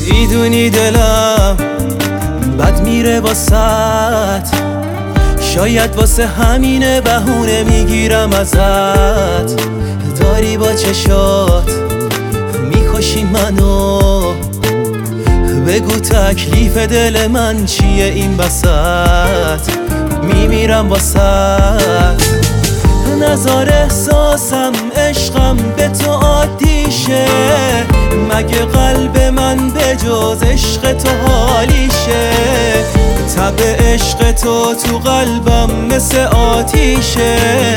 میدونی دلم بد میره واسط، شاید واسه همینه بهونه میگیرم ازت. داری با چشات میکشی منو، بگو تکلیف دل من چیه این وسط، میمیرم واسط. نظر احساسم عشقم به تو عادیشه، مگه قلب من به جز عشق تو حالیشه؟ تب عشق تو قلبم مثل آتیشه،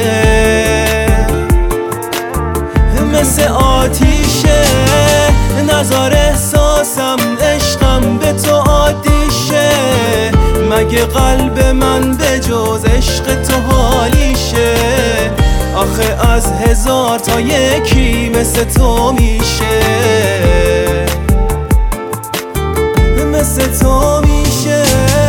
مثل آتیشه. نظر احساسم عشقم به تو عادیشه، مگه قلب من به جز عشق تو حالیشه؟ آخه از 1000 تا یکی مثل تو میشه، مثل تو میشه.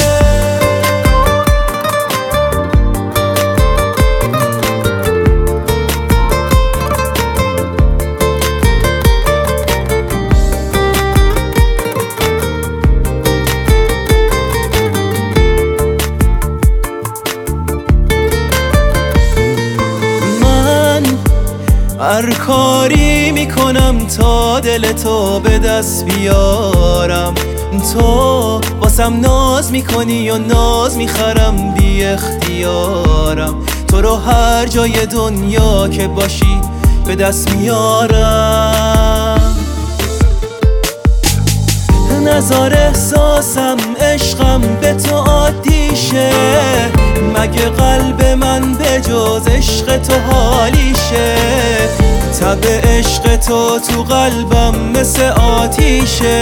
هر کاری میکنم تا دل تو به دست بیارم، تو واسم ناز میکنی و ناز میخرم بی اختیارم. تو رو هر جای دنیا که باشی به دست میارم. نظر احساسم عشقم به تو عادیشه، مگه قلب من به جز عشق تو حالیشه؟ تب عشق تو قلبم مثل آتیشه،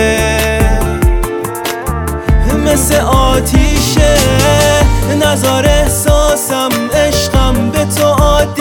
مثل آتیشه. نظر